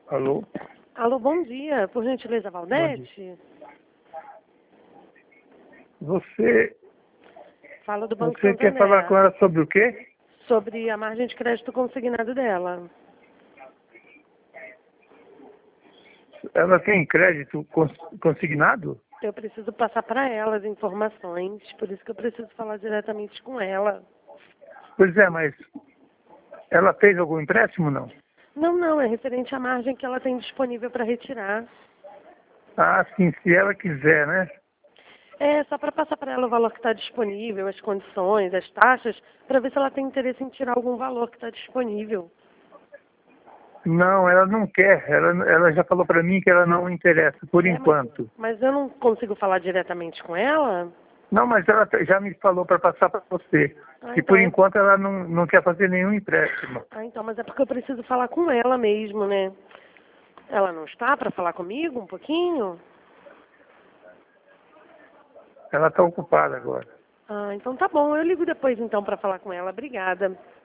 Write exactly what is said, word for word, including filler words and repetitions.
Alô? Alô, bom dia. Por gentileza, Valdete? Você, Fala do Banco você quer Santander. falar com ela sobre o quê? Sobre a margem de crédito consignado dela. Ela tem crédito cons- consignado? Eu preciso passar para ela as informações, por isso que eu preciso falar diretamente com ela. Pois é, mas ela fez algum empréstimo, não? Não, não, é referente à margem que ela tem disponível para retirar. Ah, sim, se ela quiser, né? É, só para passar para ela o valor que está disponível, as condições, as taxas, para ver se ela tem interesse em tirar algum valor que está disponível. Não, ela não quer. Ela, ela já falou para mim que ela não interessa, por É, mas, enquanto. mas eu não consigo falar diretamente com ela? Não, mas ela já me falou para passar para você. Ah, Que então por é... enquanto ela não, não quer fazer nenhum empréstimo. ah, então, mas é porque eu preciso falar com ela mesmo, né? Ela não está para falar comigo um pouquinho? Ela está ocupada agora. Ah, então tá bom. Eu ligo depois então para falar com ela. Obrigada.